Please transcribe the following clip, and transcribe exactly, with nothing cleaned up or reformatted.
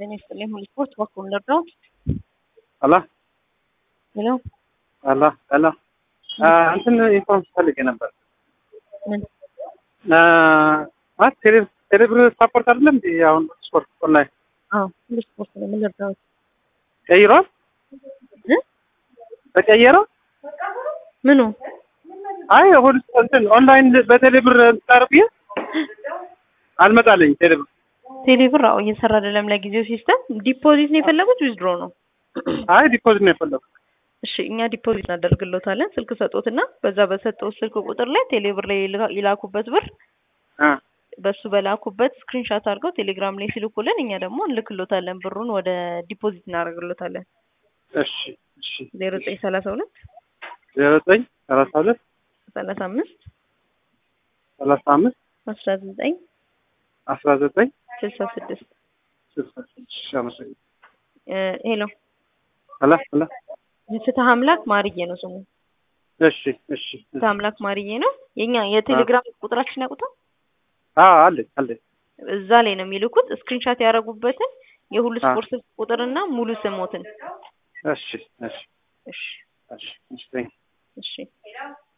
ጤና ይስጥልኝ። ሁሉ ስፖርት በኩል ነው። አላ ሄሎ አላ አላ እንትን ኢንፎርም ፈልጌ ነበር። ምን አ ቴሌ ቴሌብር ሰፖርት አይደለም እንዴ? አሁን ስፖርት ኦንላይን አዎ፣ ሁሉ ስፖርት ነው የምንረዳው። ቀይሯል እ ተቀየረ ምኑ? አይ ሁሉ እንትን ኦንላይን በቴሌብር ታርቢየ አልመጣልኝ። ቴሌብር ቴሌብር አዎ እየሰራ አይደለም ለጊዜው። ሲስተም ዲፖዚት ነው የፈለጉት ዊዝድሮ ነው? አይ ዲፖዚት ነው የፈለጉት። እሺ እኛ ዲፖዚት እናደርግልዎታለን። ስልክ ሰጦትና በዛ በሰጠው ስልክ ቁጥር ላይ ቴሌብር ላይ ይላኩበት ብር አ በሱ በላኩበት ስክሪንሾት አድርገው ቴሌግራም ላይ ሲልኩልን እኛ ደግሞ እንልክልዎታለን። ብሩን ወደ ዲፖዚት እናደርግልዎታለን። እሺ እሺ ዜሮ ዘጠኝ ሰላሳ ሁለት ዜሮ ዘጠኝ ሰላሳ ሁለት ሰላሳ አምስት ሰላሳ አምስት አስራ ዘጠኝ አስራ ዘጠኝ ስልሳ ስድስት ስልሳ ስድስት አመሰግናለሁ። ሄሎ አላ አላ ፍትህ አምላክ ማርዬ ነው ስሙ። እሺ እሺ ፍትህ አምላክ ማርዬ ነው። የኛ የቴሌግራም ቁጥራችን ያውቁታል? አዎ አለ አለ። እዛ ላይ ነው የሚልኩት ስክሪንሾት ያደረጉበትን የሁሉ ስፖርት ቁጥርና ሙሉ ስሞትን። እሺ እሺ እሺ እሺ እሺ እሺ